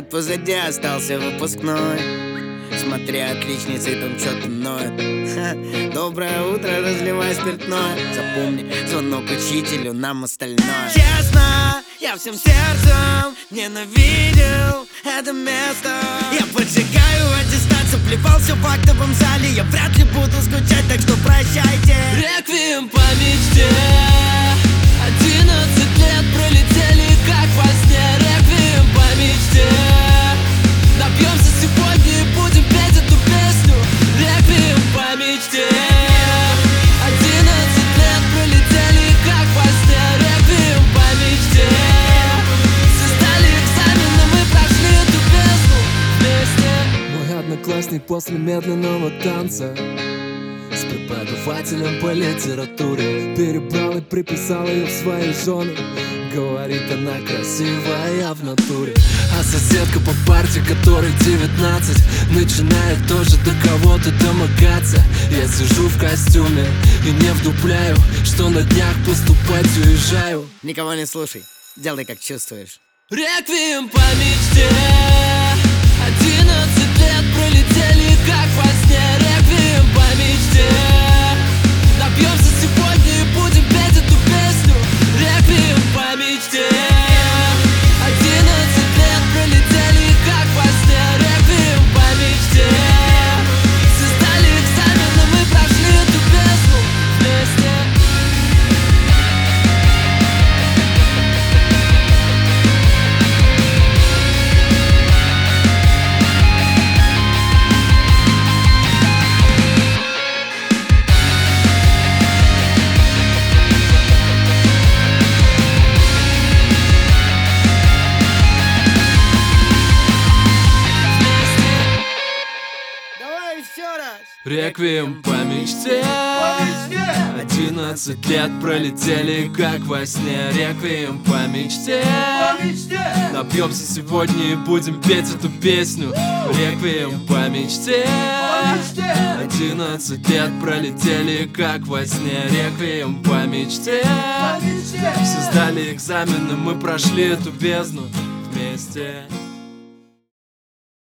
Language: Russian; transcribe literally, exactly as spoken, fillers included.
Год позади остался выпускной. Смотри, отличницы там что-то ноют. Ха. Доброе утро, разливай спиртное. Запомни, звонок учителю, нам остальное. Честно, я всем сердцем ненавидел это место. Я поджигаю аттестат, заплевал все в актовом зале. Я вряд ли буду скучать, так что прощайте. Реквием по мечте. Одиннадцать лет пролетели как во сне. Реквием по мечте. Напьемся сегодня и будем петь эту песню. Реквием по мечте. Одиннадцать лет пролетели как во сне. Реквием по мечте. Все сдали экзамены, мы прошли эту песню вместе. Мой одноклассник после медленного танца с преподавателем по литературе перебрал и приписал ее в свои жены. Говорит, она красивая в натуре. А соседка по парте, которой девятнадцать, начинает тоже до кого-то домогаться. Я сижу в костюме и не вдупляю, что на днях поступать уезжаю. Никого не слушай, делай как чувствуешь. Реквием по мечте. Одиннадцать лет пролетели как во сне. Реквием по мечте. Напьемся сегодня и будем петь эту песню. Реквием по мечте. Одиннадцать лет пролетели как во сне. Реквием по мечте. Все сдали экзамены, мы прошли эту песню вместе. Реквием по мечте. Одиннадцать лет пролетели как во сне. Реквием по мечте. Напьемся сегодня и будем петь эту песню. Реквием по мечте. Одиннадцать лет пролетели как во сне. Реквием по мечте. Все сдали экзамены, мы прошли эту бездну вместе.